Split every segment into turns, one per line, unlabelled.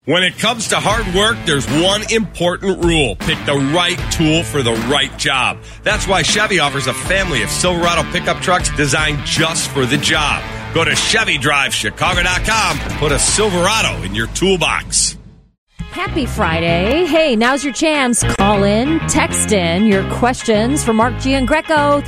When it comes to hard work, there's one important rule. Pick the right tool for the right job. That's why Chevy offers a family of Silverado pickup trucks designed just for the job. Go to ChevyDriveChicago.com and put a Silverado in your toolbox.
Happy Friday. Hey, now's your chance. Call in, text in your questions for Mark Giangreco,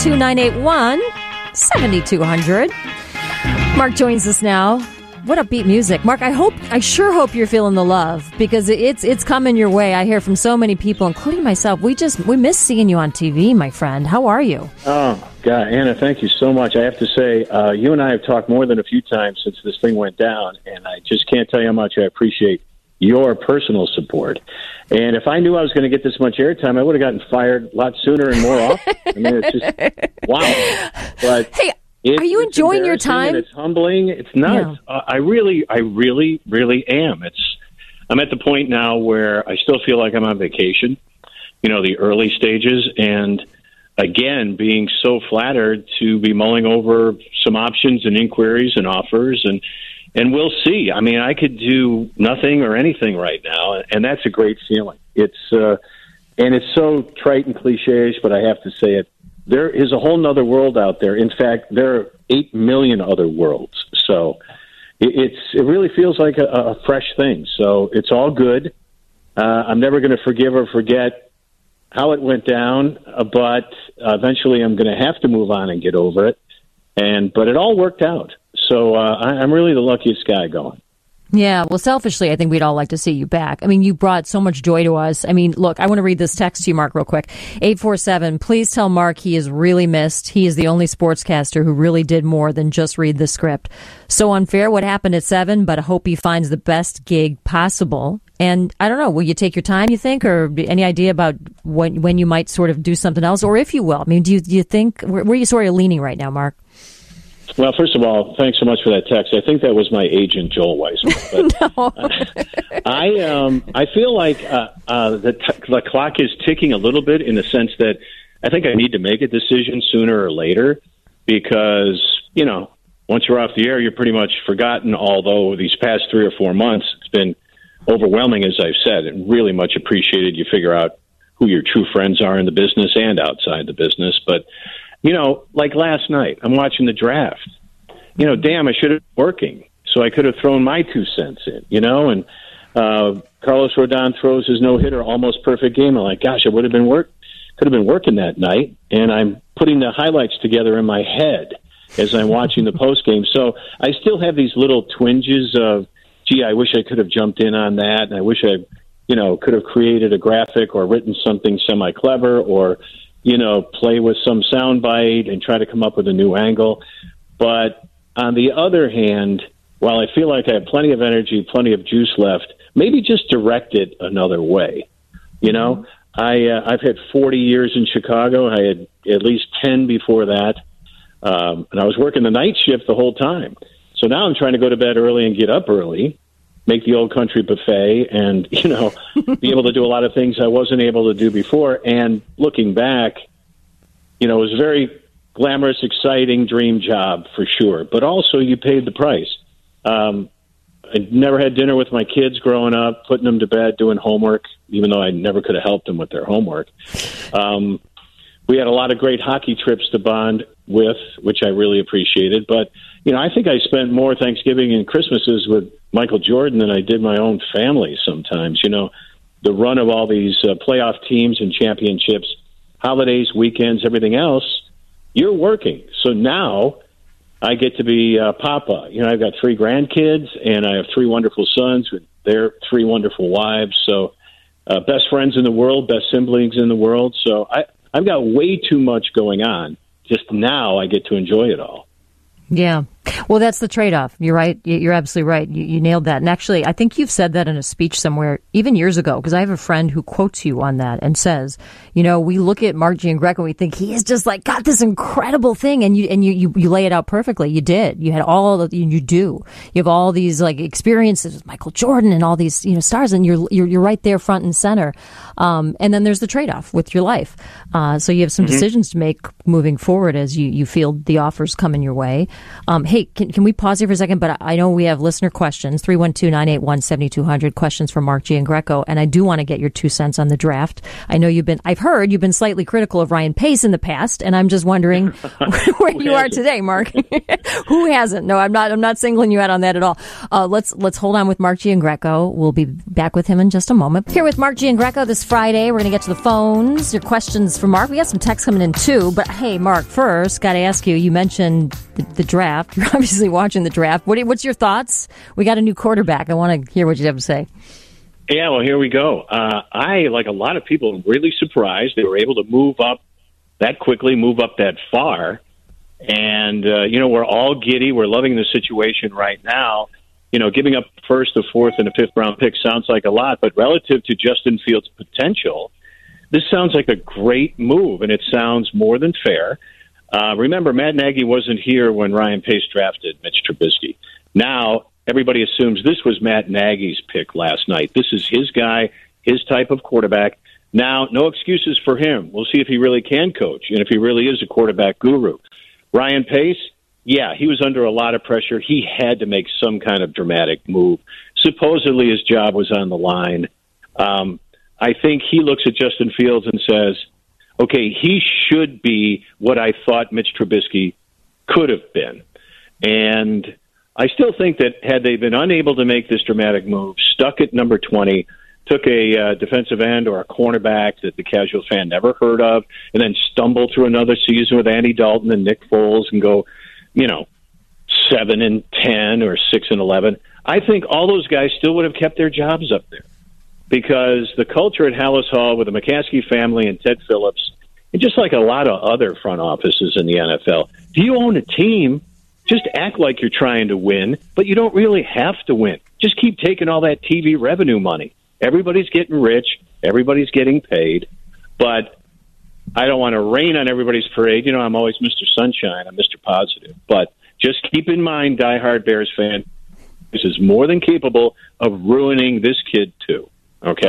312-981-7200. Mark joins us now. What upbeat music. Mark, I sure hope you're feeling the love, because it's coming your way. I hear from so many people, including myself. We miss seeing you on TV, my friend. How are you?
Oh, God, Anna, thank you so much. I have to say, you and I have talked more than a few times since this thing went down, and I just can't tell you how much I appreciate your personal support. And if I knew I was going to get this much airtime, I would have gotten fired a lot sooner and more often. I mean, it's just, wow. But
hey, are you enjoying your time?
It's humbling. It's nuts. Yeah. I really am. I'm at the point now where I still feel like I'm on vacation, the early stages. And again, being so flattered to be mulling over some options and inquiries and offers. And we'll see. I mean, I could do nothing or anything right now. And that's a great feeling. It's so trite and cliche-ish, but I have to say it. There is a whole nother world out there. In fact, there are 8 million other worlds. So it really feels like a fresh thing. So it's all good. I'm never going to forgive or forget how it went down, but eventually I'm going to have to move on and get over it. But it all worked out. So I'm really the luckiest guy going.
Yeah, well, selfishly, I think we'd all like to see you back. I mean, you brought so much joy to us. I mean, look, I want to read this text to you, Mark, real quick. 847, please tell Mark he is really missed. He is the only sportscaster who really did more than just read the script. So unfair what happened at 7, but I hope he finds the best gig possible. And I don't know, will you take your time, you think, or any idea about when you might sort of do something else, or if you will? I mean, do you think, where are you sort of leaning right now, Mark?
Well, first of all, thanks so much for that text. I think that was my agent, Joel Weissman. But, I feel like the clock is ticking a little bit, in the sense that I think I need to make a decision sooner or later, because, once you're off the air, you're pretty much forgotten, although these past 3 or 4 months, it's been overwhelming, as I've said, and really much appreciated. You figure out who your true friends are in the business and outside the business. But like last night, I'm watching the draft. Damn, I should have been working, so I could have thrown my 2 cents in, and Carlos Rodon throws his no-hitter, almost perfect game. I'm like, gosh, I could have been working that night, and I'm putting the highlights together in my head as I'm watching the post game. So I still have these little twinges of, gee, I wish I could have jumped in on that, and I wish I, could have created a graphic or written something semi-clever, or play with some soundbite and try to come up with a new angle. But on the other hand, while I feel like I have plenty of energy, plenty of juice left, maybe just direct it another way. I've had 40 years in Chicago. I had at least 10 before that. And I was working the night shift the whole time. So now I'm trying to go to bed early and get up early, make the Old Country buffet, and, be able to do a lot of things I wasn't able to do before. And looking back, it was a very glamorous, exciting dream job for sure. But also you paid the price. I never had dinner with my kids growing up, putting them to bed, doing homework, even though I never could have helped them with their homework. We had a lot of great hockey trips to bond with, which I really appreciated. But, I think I spent more Thanksgiving and Christmases with Michael Jordan than I did my own family sometimes. The run of all these playoff teams and championships, holidays, weekends, everything else, you're working. So now I get to be Papa. I've got 3 grandkids, and I have 3 wonderful sons with their 3 wonderful wives. So best friends in the world, best siblings in the world. So I've got way too much going on. Just now I get to enjoy it all.
Yeah. Well, that's the trade-off. You're right. You're absolutely right. You nailed that. And actually, I think you've said that in a speech somewhere, even years ago, because I have a friend who quotes you on that and says, we look at Mark Giangreco and we think he is just like got this incredible thing, and you lay it out perfectly. You did. You had all the, you do. You have all these like experiences with Michael Jordan and all these stars, and you're right there front and center. And then there's the trade-off with your life. So you have some decisions to make moving forward as you feel the offers coming your way. Hey, can we pause here for a second? But I know we have listener questions, 312-981-7200, questions from Mark Giangreco, and I do want to get your 2 cents on the draft. I know I've heard you've been slightly critical of Ryan Pace in the past, and I'm just wondering where you are today, Mark. Who hasn't? No, I'm not singling you out on that at all. Let's hold on with Mark Giangreco. We'll be back with him in just a moment. Here with Mark Giangreco this Friday. We're going to get to the phones, your questions for Mark. We got some texts coming in too, but hey, Mark, first, got to ask you mentioned the draft. You're obviously watching the draft. What's your thoughts? We got a new quarterback. I want to hear what you have to say.
Yeah, well, here we go. I, like a lot of people, am really surprised they were able to move up that quickly, move up that far. And, we're all giddy. We're loving the situation right now. Giving up first, the fourth, and the fifth round pick sounds like a lot, but relative to Justin Fields' potential, this sounds like a great move, and it sounds more than fair. Remember, Matt Nagy wasn't here when Ryan Pace drafted Mitch Trubisky. Now, everybody assumes this was Matt Nagy's pick last night. This is his guy, his type of quarterback. Now, no excuses for him. We'll see if he really can coach and if he really is a quarterback guru. Ryan Pace, yeah, he was under a lot of pressure. He had to make some kind of dramatic move. Supposedly his job was on the line. I think he looks at Justin Fields and says, okay, he should be what I thought Mitch Trubisky could have been. And I still think that had they been unable to make this dramatic move, stuck at number 20, took a defensive end or a cornerback that the casual fan never heard of, and then stumble through another season with Andy Dalton and Nick Foles and go, 7-10 or 6-11, I think all those guys still would have kept their jobs up there. Because the culture at Hallis Hall with the McCaskey family and Ted Phillips, and just like a lot of other front offices in the NFL, if you own a team, just act like you're trying to win, but you don't really have to win. Just keep taking all that TV revenue money. Everybody's getting rich. Everybody's getting paid. But I don't want to rain on everybody's parade. I'm always Mr. Sunshine. I'm Mr. Positive. But just keep in mind, diehard Bears fan, this is more than capable of ruining this kid, too. Okay.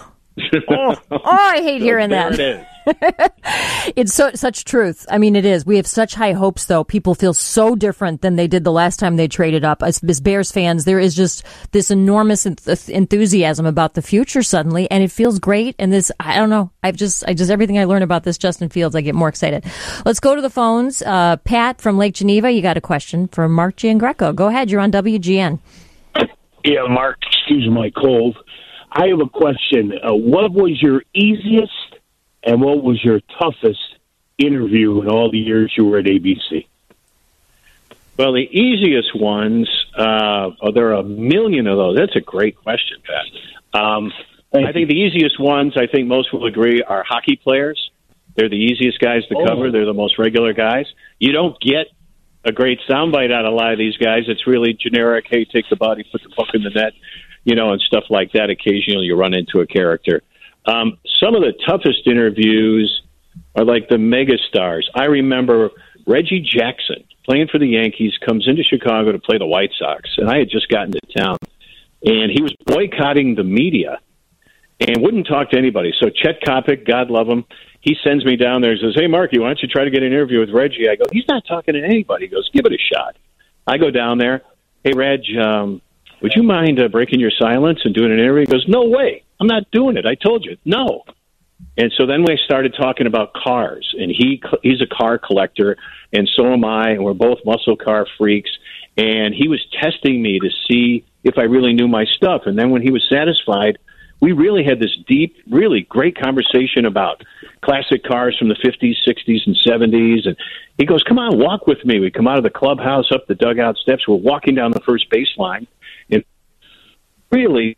I hate hearing that.
It is.
It's such truth. I mean, it is. We have such high hopes, though. People feel so different than they did the last time they traded up. As Bears fans, there is just this enormous enthusiasm about the future suddenly, and it feels great. And I don't know. I just everything I learn about this Justin Fields, I get more excited. Let's go to the phones. Pat from Lake Geneva, you got a question for Mark Giangreco. Go ahead. You're on WGN.
Yeah, Mark, excuse my cold. I have a question. What was your easiest and what was your toughest interview in all the years you were at ABC?
Well, the easiest ones, there are a million of those. That's a great question, Pat. I think the easiest ones, I think most will agree, are hockey players. They're the easiest guys to cover. They're the most regular guys. You don't get a great soundbite out of a lot of these guys. It's really generic, hey, take the body, put the puck in the net, and stuff like that. Occasionally you run into a character. Some of the toughest interviews are like the mega stars. I remember Reggie Jackson, playing for the Yankees, comes into Chicago to play the White Sox, and I had just gotten to town. And he was boycotting the media and wouldn't talk to anybody. So Chet Kopic, God love him, he sends me down there and says, hey, Marky, why don't you try to get an interview with Reggie? I go, he's not talking to anybody. He goes, give it a shot. I go down there. Hey, Reg, would you mind breaking your silence and doing an interview? He goes, no way. I'm not doing it. I told you. No. And so then we started talking about cars, and he's a car collector, and so am I, and we're both muscle car freaks. And he was testing me to see if I really knew my stuff. And then when he was satisfied, we really had this deep, really great conversation about classic cars from the 50s, 60s, and 70s. And he goes, come on, walk with me. We come out of the clubhouse, up the dugout steps. We're walking down the first baseline. And really,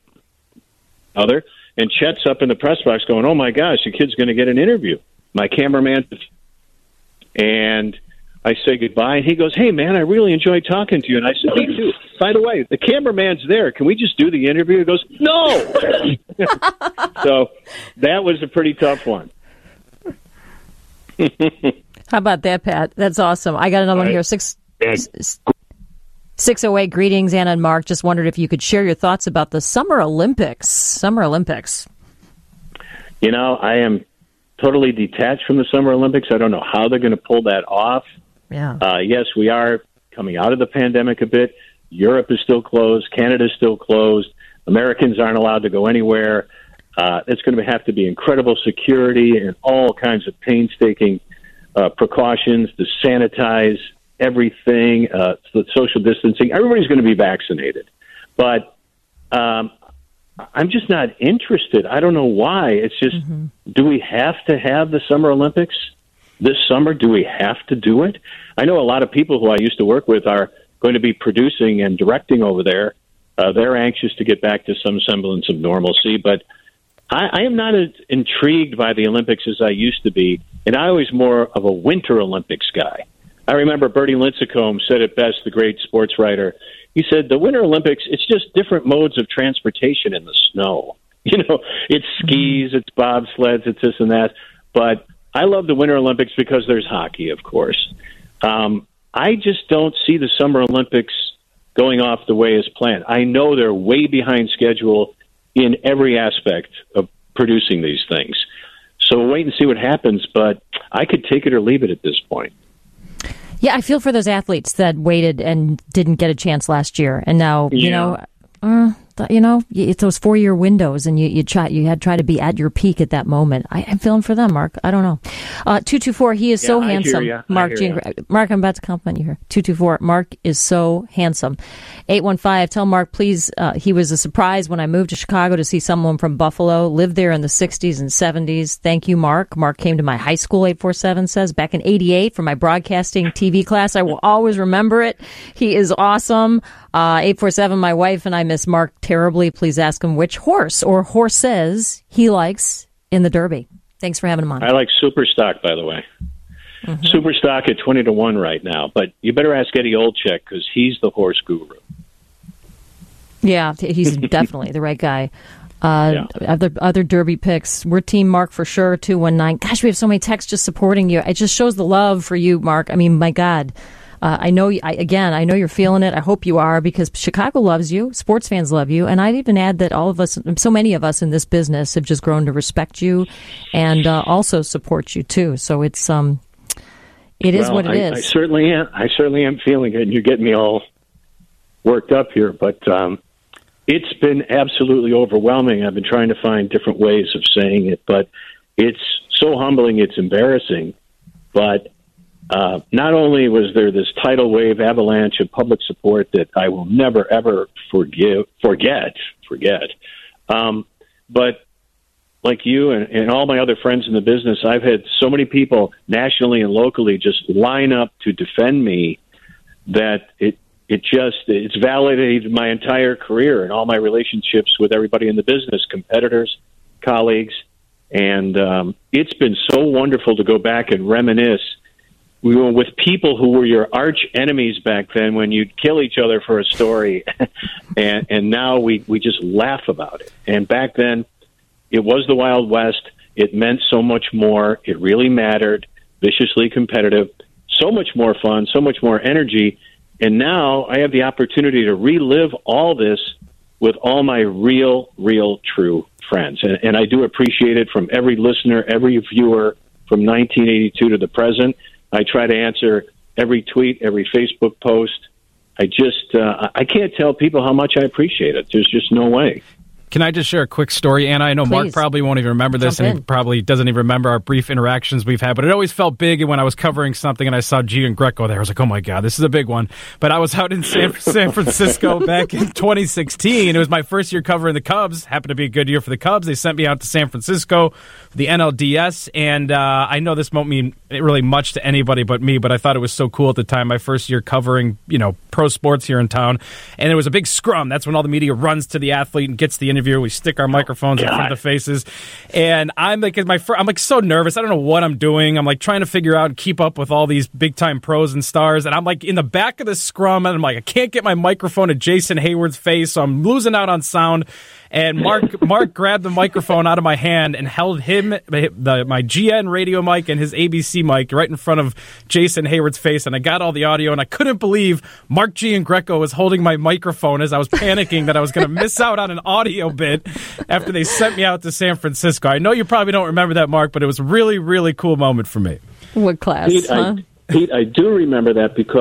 and Chet's up in the press box going, oh, my gosh, the kid's going to get an interview. My cameraman, and I say goodbye, and he goes, hey, man, I really enjoyed talking to you. And I said, me too. By the way, the cameraman's there. Can we just do the interview? He goes, no. So that was a pretty tough one.
How about that, Pat? That's awesome. I got another one here. 608, greetings, Anna and Mark. Just wondered if you could share your thoughts about the Summer Olympics.
I am totally detached from the Summer Olympics. I don't know how they're going to pull that off.
Yeah.
Yes, we are coming out of the pandemic a bit. Europe is still closed. Canada is still closed. Americans aren't allowed to go anywhere. It's going to have to be incredible security and all kinds of painstaking precautions to sanitize everything, the social distancing. Everybody's going to be vaccinated. But I'm just not interested. I don't know why. It's just, do we have to have the Summer Olympics this summer? Do we have to do it? I know a lot of people who I used to work with are going to be producing and directing over there. They're anxious to get back to some semblance of normalcy, but I am not as intrigued by the Olympics as I used to be, and I was more of a Winter Olympics guy. I remember Bertie Lincecum said it best, the great sports writer. He said, the Winter Olympics, it's just different modes of transportation in the snow. You know, it's skis, it's bobsleds, it's this and that. But I love the Winter Olympics because there's hockey, of course. I just don't see the Summer Olympics going off the way as planned. I know they're way behind schedule in every aspect of producing these things. So we'll wait and see what happens, but I could take it or leave it at this point.
Yeah, I feel for those athletes that waited and didn't get a chance last year, and now it's those 4-year windows, and you try to be at your peak at that moment. I'm feeling for them, Mark. I don't know. 224, he is so handsome. Mark, I'm about to compliment you here. 224, Mark is so handsome. 815, tell Mark, please, he was a surprise when I moved to Chicago to see someone from Buffalo, lived there in the 60s and 70s. Thank you, Mark. Mark came to my high school, 847 says, back in 88 for my broadcasting TV class. I will always remember it. He is awesome. 847, my wife and I miss Mark terribly. Please ask him which horse or horses he likes in the Derby. Thanks for having him on.
I like Superstock, by the way. Superstock at 20-1 right now. But you better ask Eddie Olczyk because he's the horse guru.
Yeah, he's definitely the right guy. Other Derby picks. We're Team Mark for sure, 219. Gosh, we have so many texts just supporting you. It just shows the love for you, Mark. I mean, my God. I know you're feeling it. I hope you are, because Chicago loves you. Sports fans love you. And I'd even add that all of us, so many of us in this business have just grown to respect you and also support you too. So it is what it is.
I certainly am feeling it, and you're getting me all worked up here. But it's been absolutely overwhelming. I've been trying to find different ways of saying it, but it's so humbling, it's embarrassing. But not only was there this tidal wave avalanche of public support that I will never, ever forget, but like you and all my other friends in the business, I've had so many people nationally and locally just line up to defend me that it's validated my entire career and all my relationships with everybody in the business, competitors, colleagues, and it's been so wonderful to go back and reminisce. We were with people who were your arch enemies back then when you'd kill each other for a story, and now we just laugh about it. And back then, it was the Wild West. It meant so much more. It really mattered. Viciously competitive, so much more fun, so much more energy. And now I have the opportunity to relive all this with all my real, true friends. And I do appreciate it from every listener, every viewer from 1982 to the present. I try to answer every tweet, every Facebook post. I can't tell people how much I appreciate it. There's just no way.
Can I just share a quick story, Anna? I know
Please.
Mark probably won't even remember this, and he probably doesn't even remember our brief interactions we've had, but it always felt big when I was covering something and I saw Gian Greco there. I was like, oh my God, this is a big one. But I was out in San Francisco back in 2016. It was my first year covering the Cubs. Happened to be a good year for the Cubs. They sent me out to San Francisco for the NLDS, and I know this won't mean really much to anybody but me, but I thought it was so cool at the time, my first year covering, pro sports here in town. And there was a big scrum. That's when all the media runs to the athlete and gets the interview. We stick our microphones in front of the faces, and I'm like, so nervous. I don't know what I'm doing. I'm like trying to figure out and keep up with all these big time pros and stars, and I'm like in the back of the scrum, and I'm like, I can't get my microphone at Jason Hayward's face, so I'm losing out on sound. And Mark grabbed the microphone out of my hand and held my GN radio mic and his ABC mic right in front of Jason Hayward's face, and I got all the audio, and I couldn't believe Mark Giangreco was holding my microphone as I was panicking that I was going to miss out on an audio bit after they sent me out to San Francisco. I know you probably don't remember that, Mark, but it was a really, really cool moment for me.
What class,
Pete,
huh?
Pete, I do remember that because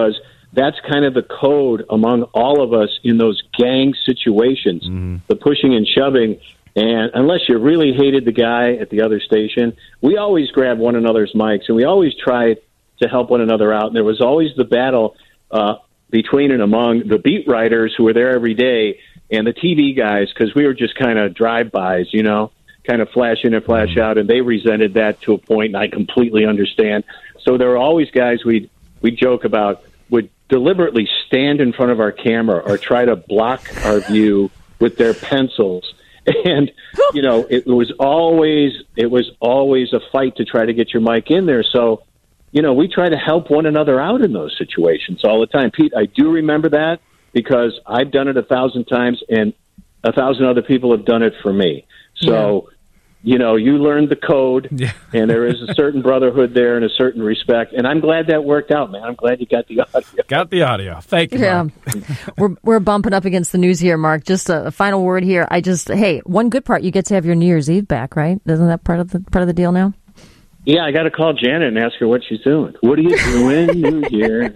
that's kind of the code among all of us in those gang situations, the pushing and shoving. And unless you really hated the guy at the other station, we always grabbed one another's mics, and we always tried to help one another out. And there was always the battle between and among the beat writers who were there every day and the TV guys, because we were just kind of drive-bys, you know, kind of flash in and flash out, and they resented that to a point, and I completely understand. So there were always guys we'd joke about would deliberately stand in front of our camera or try to block our view with their pencils. And, you know, it was always a fight to try to get your mic in there. So, you know, we try to help one another out in those situations all the time. Pete, I do remember that because I've done it 1,000 times and 1,000 other people have done it for me. So, you know, you learned the code, and there is a certain brotherhood there and a certain respect. And I'm glad that worked out, man. I'm glad you got the audio.
Got the audio. Thank you, Mark.
We're bumping up against the news here, Mark. Just a final word here. Hey, one good part, you get to have your New Year's Eve back, right? Isn't that part of the deal now?
Yeah, I got to call Janet and ask her what she's doing. What are you doing New Year's?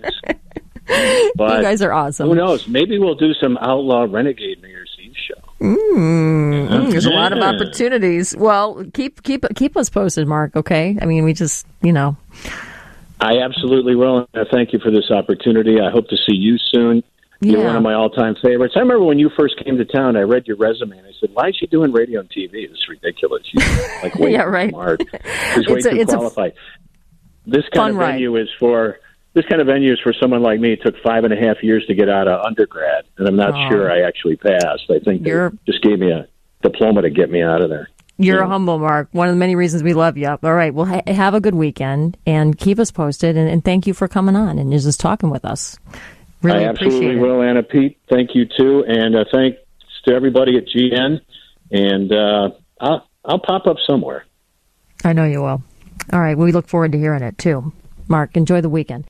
But
you guys are awesome.
Who knows? Maybe we'll do some outlaw renegade New Year's Eve show.
There's a lot of opportunities. Well, keep us posted, Mark. Okay. I mean, we just, you know.
I absolutely will. Thank you for this opportunity. I hope to see you soon. You're one of my all-time favorites. I remember when you first came to town, I read your resume, and I said, why is she doing radio and TV? This is ridiculous. She's like way too smart. She's way too qualified. This kind of venue is for someone like me. It took 5.5 years to get out of undergrad, and I'm not sure I actually passed. I think they just gave me a diploma to get me out of there.
You're humble, Mark. One of the many reasons we love you. All right. Well, have a good weekend, and keep us posted, and thank you for coming on and just talking with us. Really
I absolutely will, Anna. Pete, thank you, too. And thanks to everybody at GN. And I'll pop up somewhere.
I know you will. All right. We look forward to hearing it, too. Mark, enjoy the weekend.